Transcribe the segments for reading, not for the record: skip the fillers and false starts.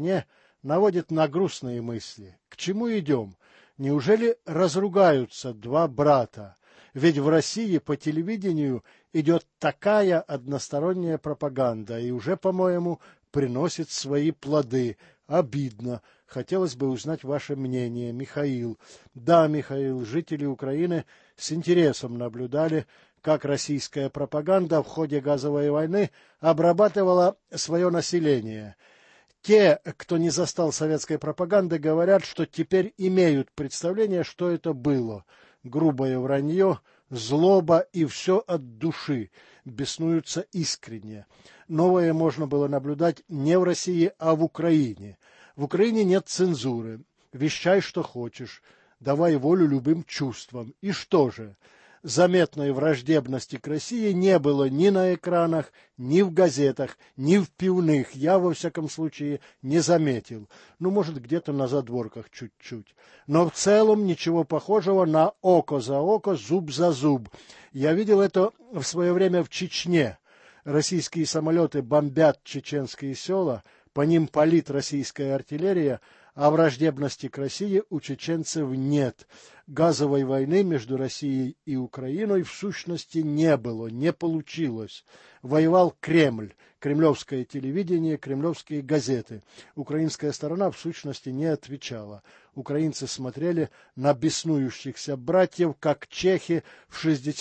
войне наводит на грустные мысли. К чему идем? Неужели разругаются два брата? Ведь в России по телевидению идет такая односторонняя пропаганда и уже, по-моему, приносит свои плоды. Обидно. Хотелось бы узнать ваше мнение, Михаил. Да, Михаил, жители Украины с интересом наблюдали, как российская пропаганда в ходе газовой войны обрабатывала свое население. Те, кто не застал советской пропаганды, говорят, что теперь имеют представление, что это было. Грубое вранье, злоба и все от души, беснуются искренне. Новое можно было наблюдать не в России, а в Украине. В Украине нет цензуры. Вещай, что хочешь. Давай волю любым чувствам. И что же? Заметной враждебности к России не было ни на экранах, ни в газетах, ни в пивных. Я, во всяком случае, не заметил. Ну, может, где-то на задворках чуть-чуть. Но в целом ничего похожего на око за око, зуб за зуб. Я видел это в свое время в Чечне. Российские самолеты бомбят чеченские села, по ним палит российская артиллерия, а враждебности к России у чеченцев нет. Газовой войны между Россией и Украиной в сущности не было, не получилось. Воевал Кремль, кремлевское телевидение, кремлевские газеты. Украинская сторона в сущности не отвечала. Украинцы смотрели на беснующихся братьев, как чехи в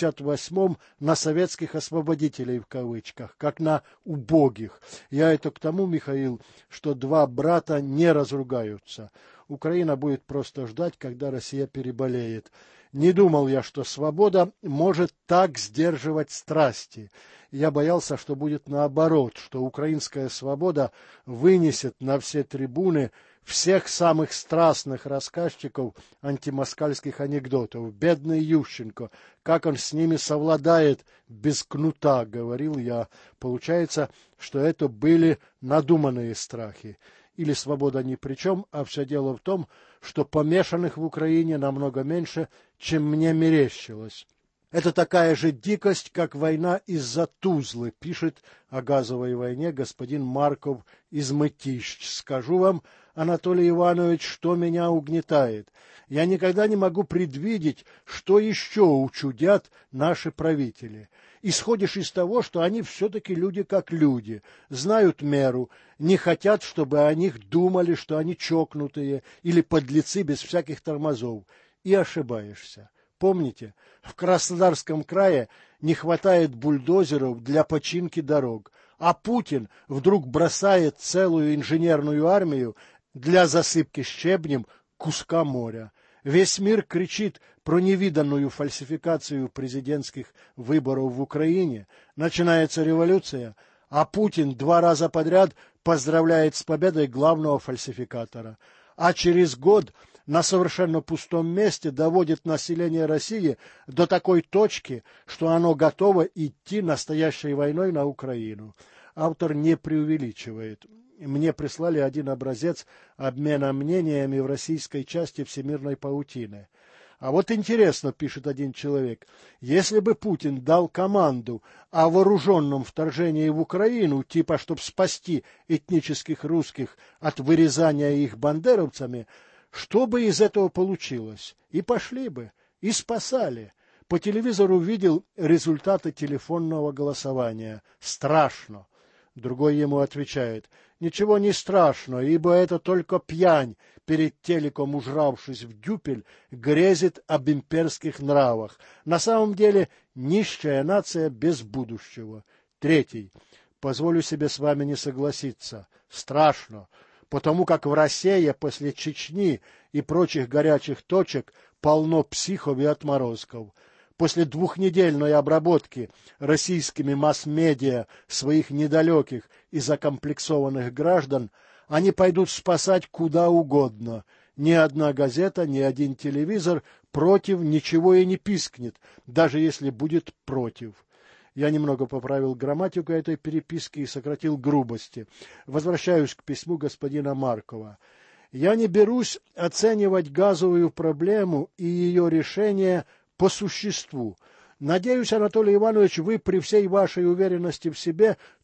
68-м на советских освободителей в кавычках, как на убогих. Я это к тому, Михаил, что два брата не разругаются. Украина будет просто ждать, когда Россия переболеет. Не думал я, что свобода может так сдерживать страсти. Я боялся, что будет наоборот, что украинская свобода вынесет на все трибуны всех самых страстных рассказчиков антимоскальских анекдотов. Бедный Ющенко, как он с ними совладает без кнута, говорил я. Получается, что это были надуманные страхи. Или свобода ни при чем, а все дело в том, что помешанных в Украине намного меньше, чем мне мерещилось. Это такая же дикость, как война из-за Тузлы, пишет о газовой войне господин Марков из Мытищ. Скажу вам, Анатолий Иванович, что меня угнетает. Я никогда не могу предвидеть, что еще учудят наши правители. Исходишь из того, что они все-таки люди как люди, знают меру, не хотят, чтобы о них думали, что они чокнутые или подлецы без всяких тормозов, и ошибаешься. Помните, в Краснодарском крае не хватает бульдозеров для починки дорог, а Путин вдруг бросает целую инженерную армию для засыпки щебнем куска моря. Весь мир кричит про невиданную фальсификацию президентских выборов в Украине. Начинается революция, а Путин 2 раза подряд поздравляет с победой главного фальсификатора. А через год на совершенно пустом месте доводит население России до такой точки, что оно готово идти настоящей войной на Украину. Автор не преувеличивает. Мне прислали один образец обмена мнениями в российской части всемирной паутины. А вот интересно, пишет один человек, если бы Путин дал команду о вооруженном вторжении в Украину, типа, чтобы спасти этнических русских от вырезания их бандеровцами, что бы из этого получилось? И пошли бы, и спасали. По телевизору видел результаты телефонного голосования. Страшно. Другой ему отвечает, ничего не страшно, ибо это только пьянь, перед телеком ужравшись в дюпель, грезит об имперских нравах. На самом деле нищая нация без будущего. Третий. Позволю себе с вами не согласиться. Страшно, потому как в России после Чечни и прочих горячих точек полно психов и отморозков. После двухнедельной обработки российскими масс-медиа своих недалеких и закомплексованных граждан они пойдут спасать куда угодно. Ни одна газета, ни один телевизор против ничего и не пискнет, даже если будет против. Я немного поправил грамматику этой переписки и сократил грубости. Возвращаюсь к письму господина Маркова. Я не берусь оценивать газовую проблему и ее решение по существу. Надеюсь, Анатолий Иванович, вы при всей вашей уверенности в себе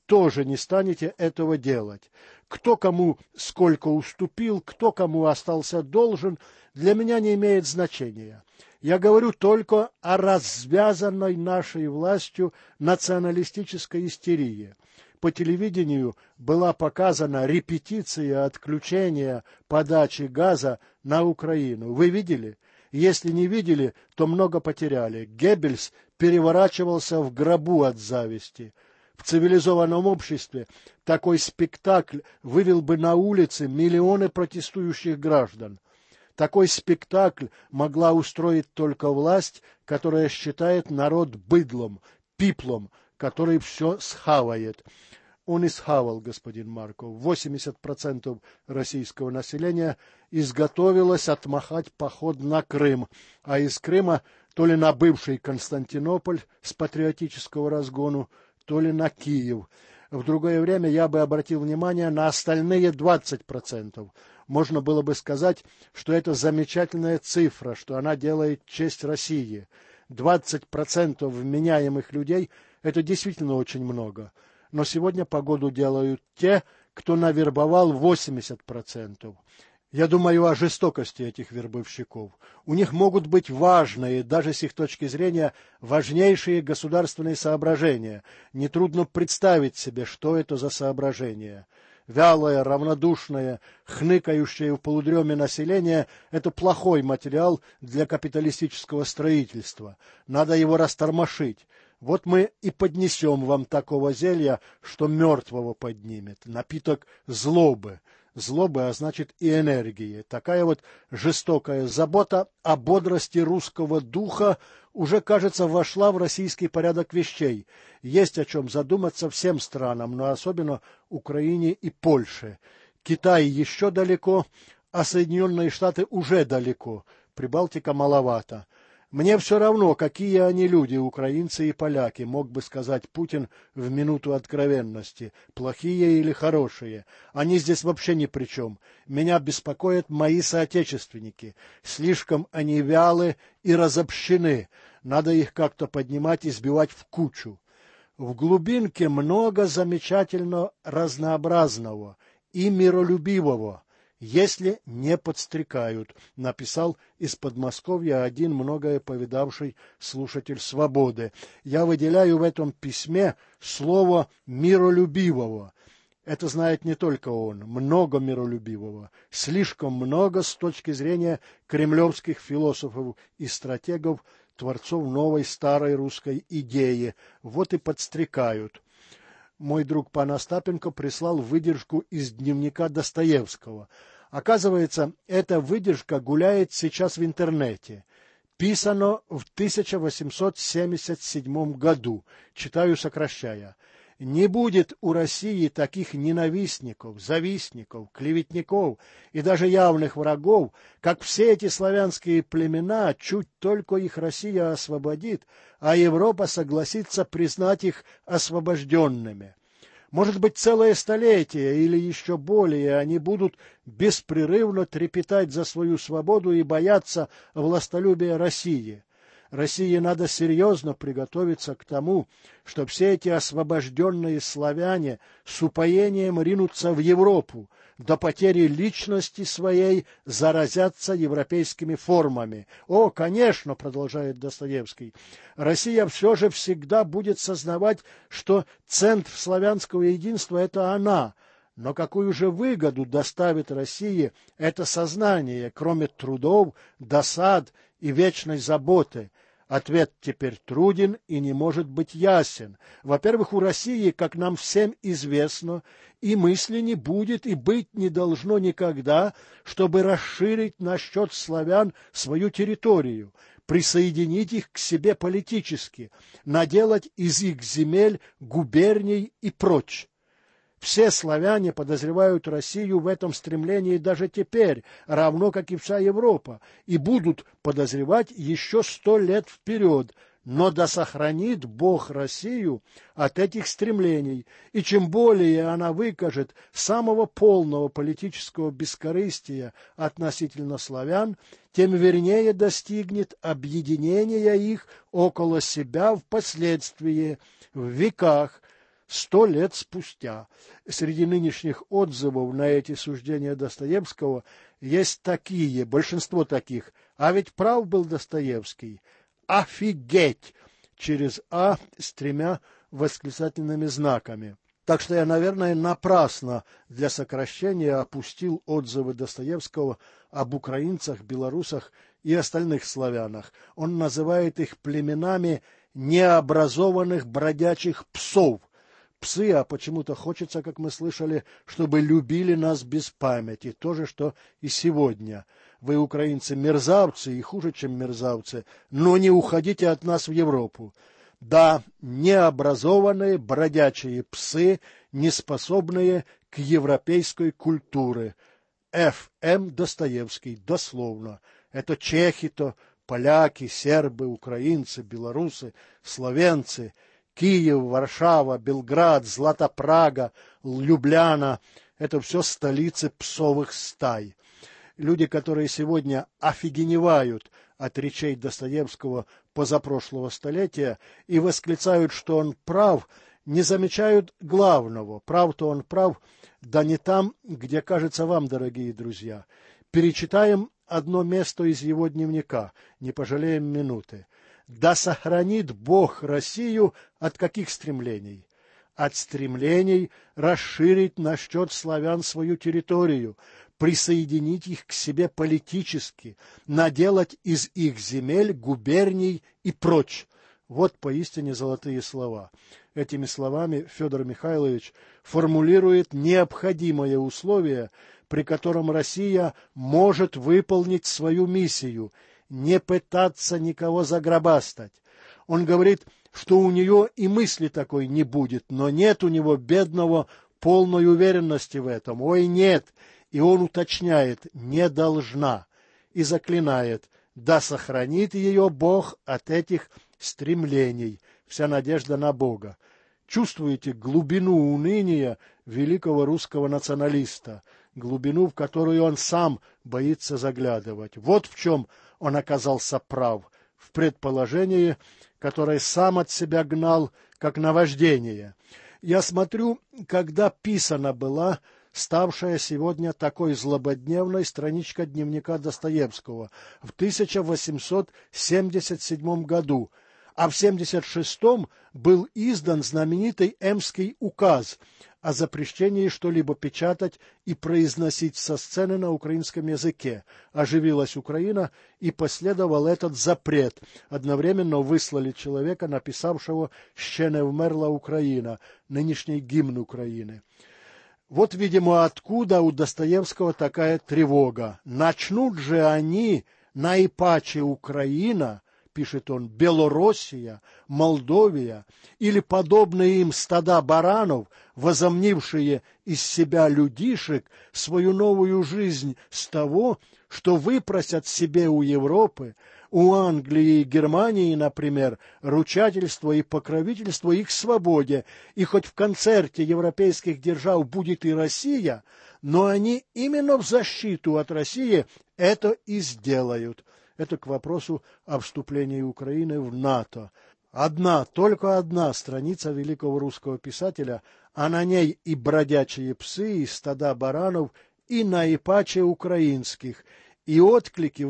тоже не станете этого делать. Кто кому сколько уступил, кто кому остался должен, для меня не имеет значения. Я говорю только о развязанной нашей властью националистической истерии. По телевидению была показана репетиция отключения подачи газа на Украину. Вы видели? Если не видели, то много потеряли. Геббельс переворачивался в гробу от зависти. В цивилизованном обществе такой спектакль вывел бы на улицы миллионы протестующих граждан. Такой спектакль могла устроить только власть, которая считает народ быдлом, пиплом, который все схавает. Он и схавал, господин Марков. 80% российского населения изготовилось отмахать поход на Крым, а из Крыма то ли на бывший Константинополь с патриотического разгону, то ли на Киев. В другое время я бы обратил внимание на остальные 20%. Можно было бы сказать, что это замечательная цифра, что она делает честь России. 20% вменяемых людей – это действительно очень много. Но сегодня погоду делают те, кто навербовал 80%. Я думаю о жестокости этих вербовщиков. У них могут быть важные, даже с их точки зрения, важнейшие государственные соображения. Нетрудно представить себе, что это за соображения. Вялое, равнодушное, хныкающее в полудреме население – это плохой материал для капиталистического строительства. Надо его растормошить. Вот мы и поднесем вам такого зелья, что мертвого поднимет. Напиток злобы. Злобы, а значит и энергии. Такая вот жестокая забота о бодрости русского духа уже, кажется, вошла в российский порядок вещей. Есть о чем задуматься всем странам, но особенно Украине и Польше. Китай еще далеко, а Соединенные Штаты уже далеко. Прибалтика маловато. Мне все равно, какие они люди, украинцы и поляки, мог бы сказать Путин в минуту откровенности, плохие или хорошие. Они здесь вообще ни при чем. Меня беспокоят мои соотечественники. Слишком они вялы и разобщены. Надо их как-то поднимать и сбивать в кучу. В глубинке много замечательно разнообразного и миролюбивого, если не подстрекают, написал из Подмосковья один многое повидавший слушатель «Свободы». Я выделяю в этом письме слово «миролюбивого». Это знает не только он, много миролюбивого, слишком много с точки зрения кремлевских философов и стратегов, творцов новой старой русской идеи. Вот и подстрекают. Мой друг пан Остапенко прислал выдержку из дневника Достоевского. Оказывается, эта выдержка гуляет сейчас в интернете. Писано в 1877 году. Читаю, сокращая. Не будет у России таких ненавистников, завистников, клеветников и даже явных врагов, как все эти славянские племена, чуть только их Россия освободит, а Европа согласится признать их освобожденными. Может быть, целое столетие или еще более они будут беспрерывно трепетать за свою свободу и бояться властолюбия России. России надо серьезно приготовиться к тому, что все эти освобожденные славяне с упоением ринутся в Европу, до потери личности своей заразятся европейскими формами. О, конечно, продолжает Достоевский, Россия все же всегда будет сознавать, что центр славянского единства – это она. Но какую же выгоду доставит России это сознание, кроме трудов, досад и вечной заботы? Ответ теперь труден и не может быть ясен. Во-первых, у России, как нам всем известно, и мысли не будет, и быть не должно никогда, чтобы расширить на счет славян свою территорию, присоединить их к себе политически, наделать из их земель губерний и прочь. Все славяне подозревают Россию в этом стремлении даже теперь, равно как и вся Европа, и будут подозревать еще 100 лет вперед. Но да сохранит Бог Россию от этих стремлений, и чем более она выкажет самого полного политического бескорыстия относительно славян, тем вернее достигнет объединения их около себя впоследствии, в веках. 100 лет спустя. Среди нынешних отзывов на эти суждения Достоевского есть такие, большинство таких. А ведь прав был Достоевский. Офигеть! Через «а» с 3 восклицательными знаками. Так что я, наверное, напрасно для сокращения опустил отзывы Достоевского об украинцах, белорусах и остальных славянах. Он называет их племенами необразованных бродячих псов. Псы, а почему-то хочется, как мы слышали, чтобы любили нас без памяти. То же, что и сегодня. Вы, украинцы, мерзавцы и хуже, чем мерзавцы, но не уходите от нас в Европу. Да, необразованные бродячие псы, неспособные к европейской культуре. Ф.М. Достоевский, дословно. Это чехи-то, поляки, сербы, украинцы, белорусы, словенцы, Киев, Варшава, Белград, Златопрага, Любляна – это все столицы псовых стай. Люди, которые сегодня офигеневают от речей Достоевского позапрошлого столетия и восклицают, что он прав, не замечают главного. Прав-то он прав, да не там, где кажется вам, дорогие друзья. Перечитаем одно место из его дневника, не пожалеем минуты. «Да сохранит Бог Россию от каких стремлений? От стремлений расширить на счет славян свою территорию, присоединить их к себе политически, наделать из их земель губерний и прочь». Вот поистине золотые слова. Этими словами Федор Михайлович формулирует необходимое условие, при котором Россия может выполнить свою миссию – не пытаться никого загробастать. Он говорит, что у нее и мысли такой не будет, но нет у него, бедного, полной уверенности в этом. Ой, нет! И он уточняет, не должна, и заклинает, да сохранит ее Бог от этих стремлений. Вся надежда на Бога. Чувствуете глубину уныния великого русского националиста, глубину, в которую он сам боится заглядывать. Вот в чем он оказался прав, в предположении, которое сам от себя гнал, как наваждение. Я смотрю, когда писана была ставшая сегодня такой злободневной страничка дневника Достоевского в 1877 году, а в 1976 был издан знаменитый Эмский указ о запрещении что-либо печатать и произносить со сцены на украинском языке. Оживилась Украина, и последовал этот запрет. Одновременно выслали человека, написавшего «Ще не вмерла Украина», нынешний гимн Украины. Вот, видимо, откуда у Достоевского такая тревога. Начнут же они, наипаче Украина, пишет он, Белороссия, Молдовия или подобные им стада баранов, возомнившие из себя людишек, свою новую жизнь с того, что выпросят себе у Европы, у Англии и Германии, например, ручательство и покровительство их свободе, и хоть в концерте европейских держав будет и Россия, но они именно в защиту от России это и сделают. Это к вопросу о вступлении Украины в НАТО. Только одна страница великого русского писателя, а на ней и бродячие псы, и стада баранов, и наипаче украинских, и отклики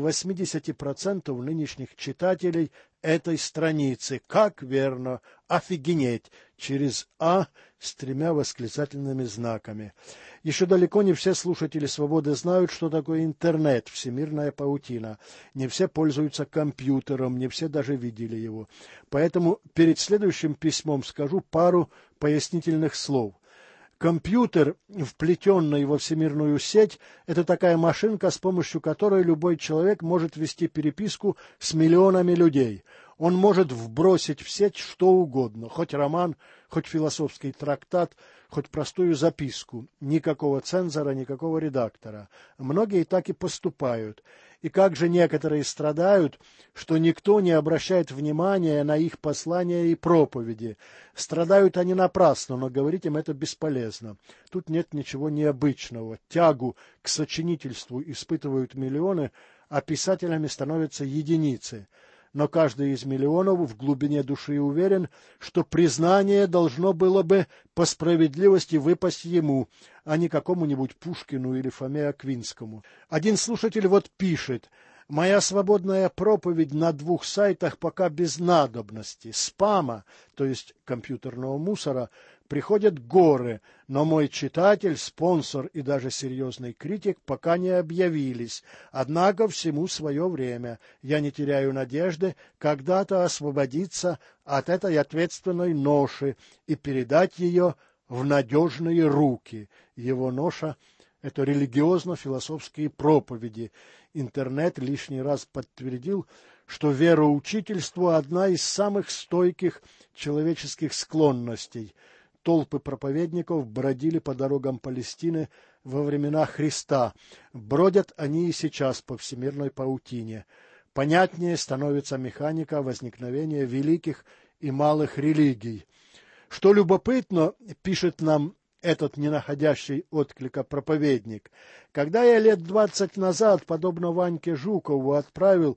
80% нынешних читателей этой страницы. Как верно, офигеть, через «а» с 3 восклицательными знаками. Еще далеко не все слушатели «Свободы» знают, что такое интернет, всемирная паутина. Не все пользуются компьютером, не все даже видели его. Поэтому перед следующим письмом скажу пару пояснительных слов. Компьютер, вплетенный во всемирную сеть, это такая машинка, с помощью которой любой человек может вести переписку с миллионами людей. Он может вбросить в сеть что угодно, хоть роман, хоть философский трактат, хоть простую записку. Никакого цензора, никакого редактора. Многие так и поступают. И как же некоторые страдают, что никто не обращает внимания на их послания и проповеди. Страдают они напрасно, но говорить им это бесполезно. Тут нет ничего необычного. Тягу к сочинительству испытывают миллионы, а писателями становятся единицы. но каждый из миллионов в глубине души уверен, что признание должно было бы по справедливости выпасть ему, а не какому-нибудь Пушкину или Фоме Аквинскому. Один слушатель вот пишет: «Моя свободная проповедь на 2 сайтах пока без надобности. Спама, то есть компьютерного мусора, приходят горы, но мой читатель, спонсор и даже серьезный критик пока не объявились. Однако всему свое время. Я не теряю надежды когда-то освободиться от этой ответственной ноши и передать ее в надежные руки». Его ноша – это религиозно-философские проповеди. Интернет лишний раз подтвердил, что вероучительство – одна из самых стойких человеческих склонностей. Толпы проповедников бродили по дорогам Палестины во времена Христа. Бродят они и сейчас по всемирной паутине. Понятнее становится механика возникновения великих и малых религий. Что любопытно, пишет нам этот не находящий отклика проповедник: когда я лет 20 назад, подобно Ваньке Жукову, отправил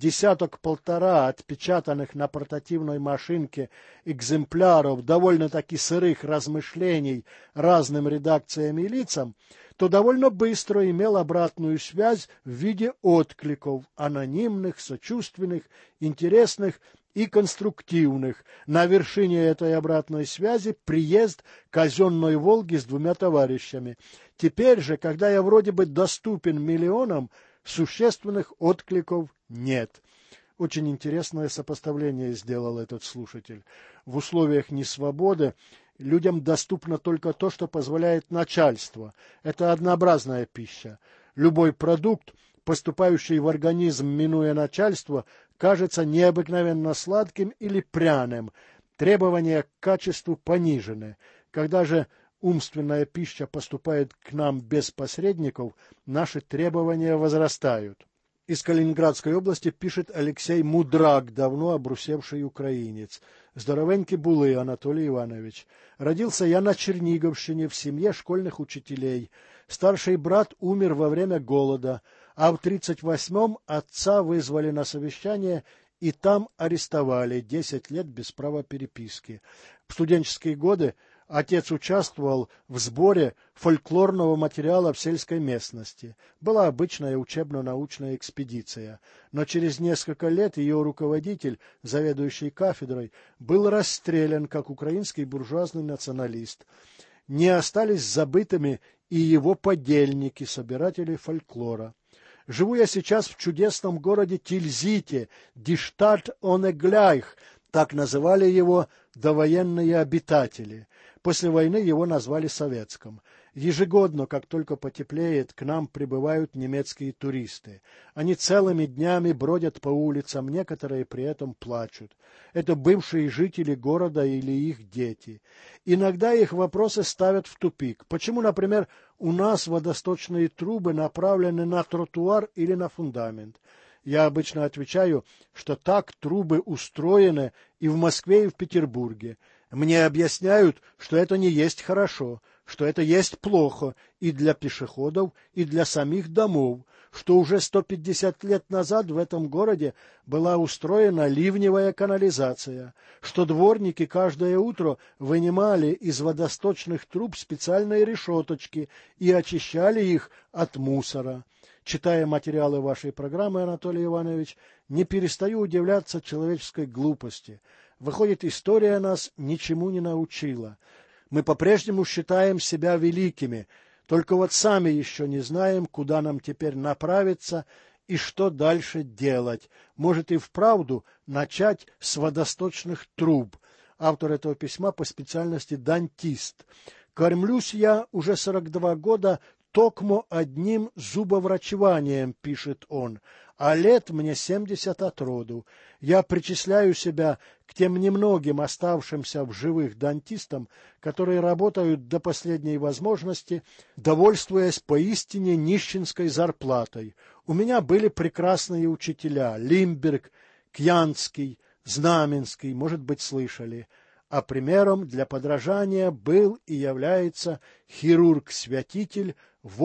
10-1.5 отпечатанных на портативной машинке экземпляров довольно-таки сырых размышлений разным редакциям и лицам, то довольно быстро имел обратную связь в виде откликов, анонимных, сочувственных, интересных и конструктивных. На вершине этой обратной связи приезд казенной «Волги» с 2 товарищами. Теперь же, когда я вроде бы доступен миллионам, существенных откликов нет. Очень интересное сопоставление сделал этот слушатель. В условиях несвободы людям доступно только то, что позволяет начальство. Это однообразная пища. Любой продукт, поступающий в организм, минуя начальство, кажется необыкновенно сладким или пряным. Требования к качеству понижены. Когда же умственная пища поступает к нам без посредников, наши требования возрастают. Из Калининградской области пишет Алексей Мудрак, давно обрусевший украинец. Здоровенький булы, Анатолий Иванович. Родился я на Черниговщине в семье школьных учителей. Старший брат умер во время голода, а в 1938-м отца вызвали на совещание и там арестовали 10 лет без права переписки. В студенческие годы отец участвовал в сборе фольклорного материала в сельской местности. Была обычная учебно-научная экспедиция, но через несколько лет ее руководитель, заведующий кафедрой, был расстрелян как украинский буржуазный националист. Не остались забытыми и его подельники, собиратели фольклора. Живу я сейчас в чудесном городе Тильзите, Диштадт Онегляйх, так называли его довоенные обитатели. После войны его назвали Советским. Ежегодно, как только потеплеет, к нам прибывают немецкие туристы. Они целыми днями бродят по улицам, некоторые при этом плачут. Это бывшие жители города или их дети. Иногда их вопросы ставят в тупик. Почему, например, у нас водосточные трубы направлены на тротуар или на фундамент? Я обычно отвечаю, что так трубы устроены и в Москве, и в Петербурге. Мне объясняют, что это не есть хорошо, что это есть плохо и для пешеходов, и для самих домов, что уже 150 лет назад в этом городе была устроена ливневая канализация, что дворники каждое утро вынимали из водосточных труб специальные решеточки и очищали их от мусора. Читая материалы вашей программы, Анатолий Иванович, не перестаю удивляться человеческой глупости. Выходит, история нас ничему не научила. Мы по-прежнему считаем себя великими, только вот сами еще не знаем, куда нам теперь направиться и что дальше делать. Может и вправду начать с водосточных труб. Автор этого письма по специальности дантист. Кормлюсь я уже 42 года токмо одним зубоврачеванием, пишет он, а лет мне 70 от роду. Я причисляю себя к тем немногим оставшимся в живых дантистам, которые работают до последней возможности, довольствуясь поистине нищенской зарплатой. У меня были прекрасные учителя: Лимберг, Кьянский, Знаменский, может быть, слышали. А примером для подражания был и является хирург-святитель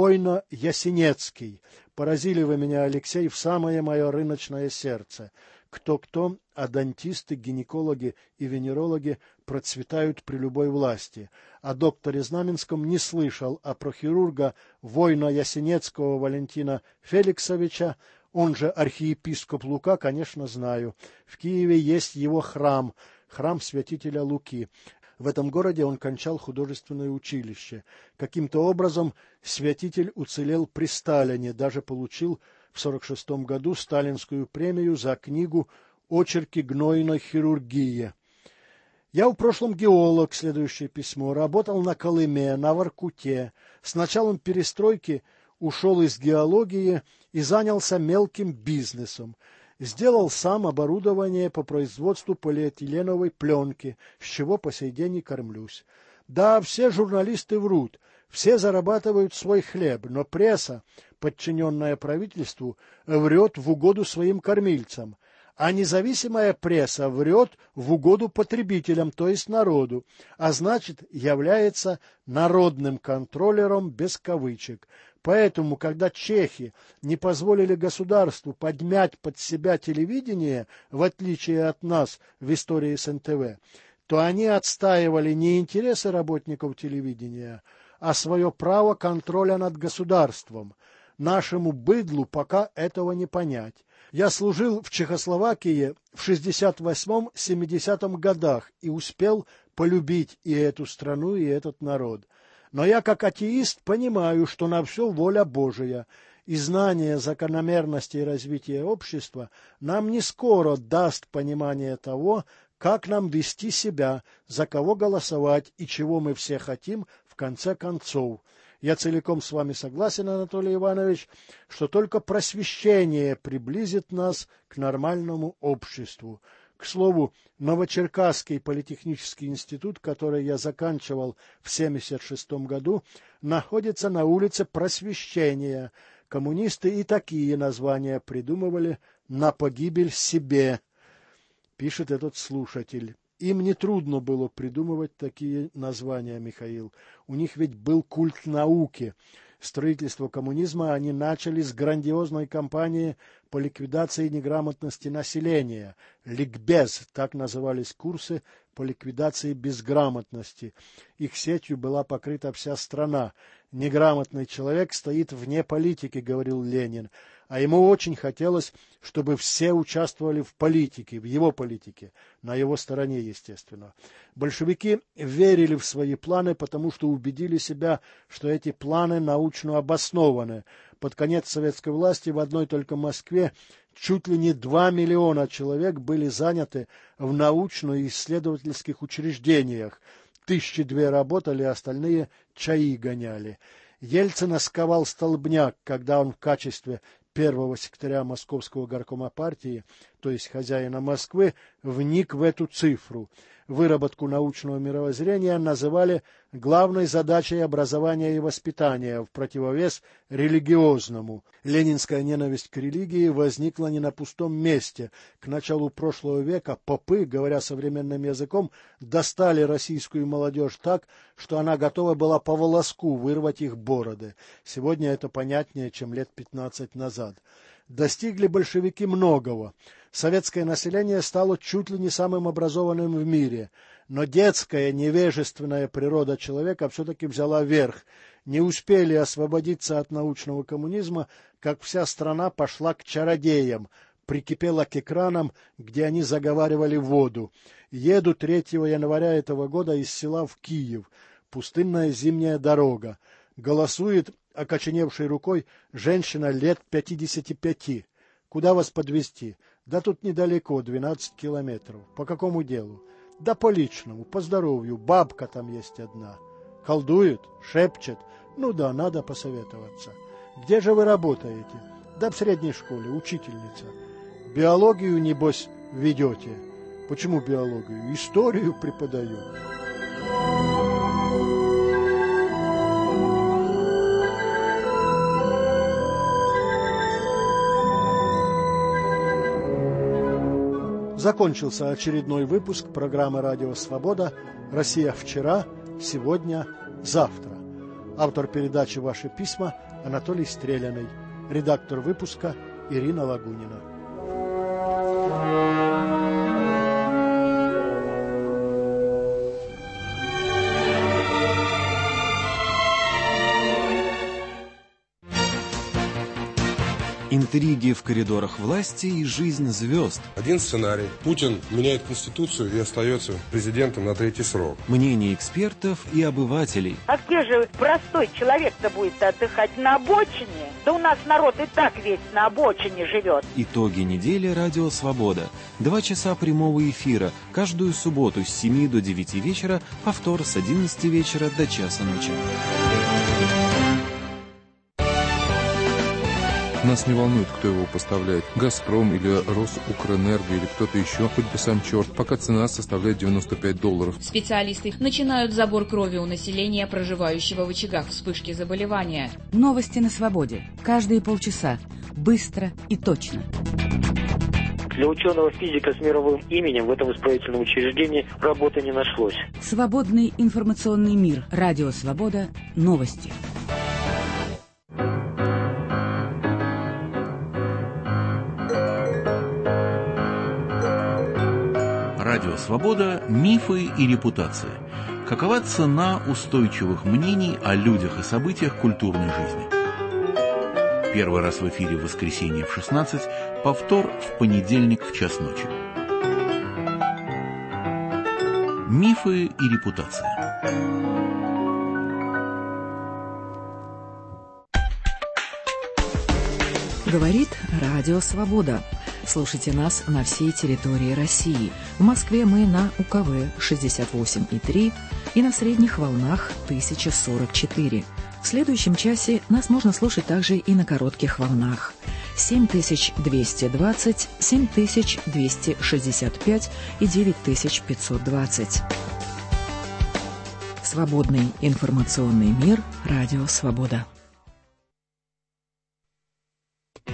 Войно Ясенецкий. Поразили вы меня, Алексей, в самое мое рыночное сердце. кто-кто, а дантисты, гинекологи и венерологи процветают при любой власти. О докторе Знаменском не слышал, а про хирурга воина Ясенецкого Валентина Феликсовича, он же архиепископ Лука, конечно, знаю. В Киеве есть его храм, храм святителя Луки. В этом городе он кончал художественное училище. Каким-то образом святитель уцелел при Сталине, даже получил в 1946 году сталинскую премию за книгу «Очерки гнойной хирургии». Я в прошлом геолог, следующее письмо, работал на Колыме, на Воркуте. С началом перестройки ушел из геологии и занялся мелким бизнесом. Сделал сам оборудование по производству полиэтиленовой пленки, с чего по сей день и кормлюсь. Да, все журналисты врут, все зарабатывают свой хлеб, но пресса, подчиненная правительству, врет в угоду своим кормильцам. А независимая пресса врет в угоду потребителям, то есть народу, а значит, является народным контролером без кавычек. Поэтому, когда чехи не позволили государству подмять под себя телевидение, в отличие от нас в истории с НТВ, то они отстаивали не интересы работников телевидения, а свое право контроля над государством. Нашему быдлу пока этого не понять. Я служил в Чехословакии в 68-70 годах и успел полюбить и эту страну, и этот народ. Но я, как атеист, понимаю, что на все воля Божия, и знание закономерностей развития общества нам не скоро даст понимание того, как нам вести себя, за кого голосовать и чего мы все хотим в конце концов. Я целиком с вами согласен, Анатолий Иванович, что только просвещение приблизит нас к нормальному обществу. К слову, Новочеркасский политехнический институт, который я заканчивал в 1976 году, находится на улице Просвещения. Коммунисты и такие названия придумывали на погибель себе, пишет этот слушатель. Им нетрудно было придумывать такие названия, Михаил. У них ведь был культ науки. Строительство коммунизма они начали с грандиозной кампании по ликвидации неграмотности населения. Ликбез, так назывались курсы по ликвидации безграмотности. Их сетью была покрыта вся страна. Неграмотный человек стоит вне политики, говорил Ленин. А ему очень хотелось, чтобы все участвовали в политике, в его политике, на его стороне, естественно. Большевики верили в свои планы, потому что убедили себя, что эти планы научно обоснованы. Под конец советской власти в одной только Москве чуть ли не 2 миллиона человек были заняты в научно-исследовательских учреждениях. 1002 работали, остальные чаи гоняли. Ельцина сковал столбняк, когда он в качестве первого секретаря Московского горкома партии, то есть хозяина Москвы, вник в эту цифру. Выработку научного мировоззрения называли главной задачей образования и воспитания в противовес религиозному. Ленинская ненависть к религии возникла не на пустом месте. К началу прошлого века попы, говоря современным языком, достали российскую молодежь так, что она готова была по волоску вырвать их бороды. Сегодня это понятнее, чем лет 15 назад. Достигли большевики многого. Советское население стало чуть ли не самым образованным в мире, но детская невежественная природа человека все-таки взяла верх. Не успели освободиться от научного коммунизма, как вся страна пошла к чародеям, прикипела к экранам, где они заговаривали воду. Еду 3 января этого года из села в Киев. Пустынная зимняя дорога. Голосует окоченевшей рукой женщина лет 55. Куда вас подвезти? Да тут недалеко, 12 километров. По какому делу? Да по личному, по здоровью. Бабка там есть одна. Колдует, шепчет. Ну да, надо посоветоваться. Где же вы работаете? Да в средней школе, учительница. Биологию, небось, ведете? Почему биологию? Историю преподаю. Закончился очередной выпуск программы «Радио Свобода. Россия вчера, сегодня, завтра». Автор передачи «Ваши письма» Анатолий Стреляный. Редактор выпуска Ирина Лагунина. Интриги в коридорах власти и жизнь звезд. Один сценарий. Путин меняет Конституцию и остается президентом на 3-й срок. Мнения экспертов и обывателей. А где же простой человек-то будет отдыхать? На обочине? Да у нас народ и так весь на обочине живет. Итоги недели «Радио Свобода». 2 часа прямого эфира. Каждую субботу с 7 до 9 вечера. Повтор с 11 вечера до часа ночи. Нас не волнует, кто его поставляет. «Газпром» или «Росукрэнерго» или кто-то еще, хоть бы сам черт, пока цена составляет $95. Специалисты начинают забор крови у населения, проживающего в очагах вспышки заболевания. Новости на свободе. Каждые полчаса. Быстро и точно. Для ученого-физика с мировым именем в этом исправительном учреждении работы не нашлось. Свободный информационный мир. Радио Свобода. Новости. Радио Свобода. Мифы и репутация. Какова цена устойчивых мнений о людях и событиях культурной жизни? Первый раз в эфире в воскресенье в 16, повтор в понедельник в час ночи. Мифы и репутация. Говорит Радио Свобода. Слушайте нас на всей территории России. В Москве мы на УКВ 68,3 и на средних волнах 1044. В следующем часе нас можно слушать также и на коротких волнах 7220, 7265 и 9520. Свободный информационный мир. Радио Свобода.